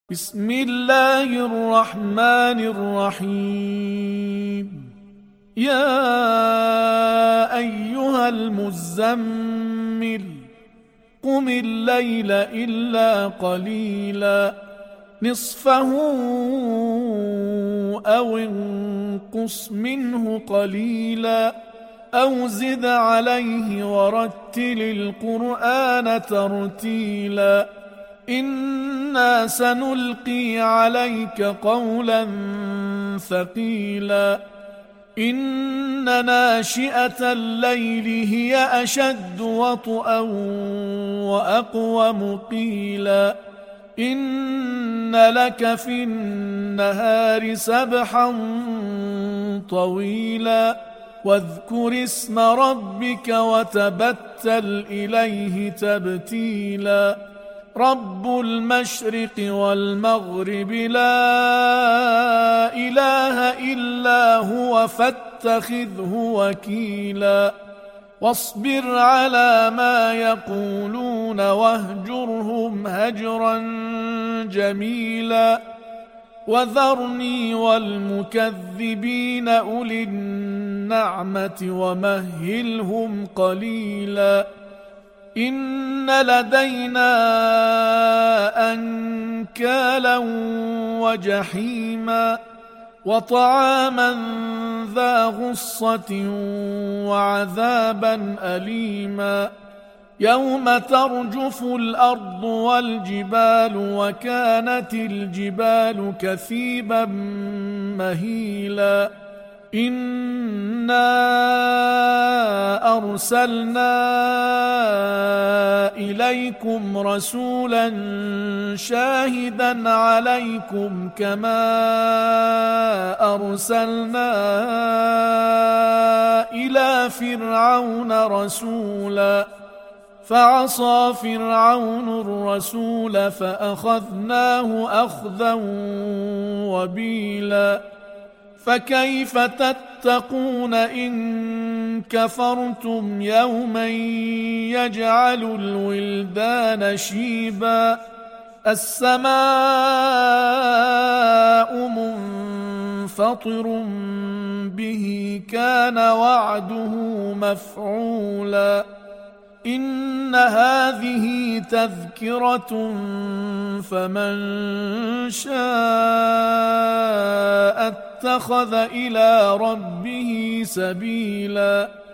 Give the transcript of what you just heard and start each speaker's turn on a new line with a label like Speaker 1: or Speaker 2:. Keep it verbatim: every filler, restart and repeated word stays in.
Speaker 1: بسم الله الرحمن الرحيم. يا أيها المزمل قم الليل إلا قليلا نصفه أو انقص منه قليلا أو زد عليه ورتل القرآن ترتيلا إنا سنلقي عليك قولا ثقيلا إن ناشئة الليل هي أشد وطئا وأقوم قيلا إن لك في النهار سبحا طويلا واذكر اسم ربك وتبتل إليه تبتيلا رب المشرق والمغرب لا إله إلا هو فاتخذه وكيلا واصبر على ما يقولون واهجرهم هجرا جميلا وذرني والمكذبين أولي النعمة ومهلهم قليلا إن لدينا أنكالا وجحيما وطعاما ذا غصة وعذابا أليما يوم ترجف الأرض والجبال وكانت الجبال كثيبا مهيلا إنا أرسلنا إليكم رسولا شاهدا عليكم كما أرسلنا إلى فرعون رسولا فعصى فرعون الرسول فأخذناه أخذا وبيلا فكيف تتقون إن كفرتم يوما يجعل الولدان شيبا السماء منفطر به كان وعده مفعولا إن هذه تذكرة فمن شاء اتخذ إلى ربه سبيلا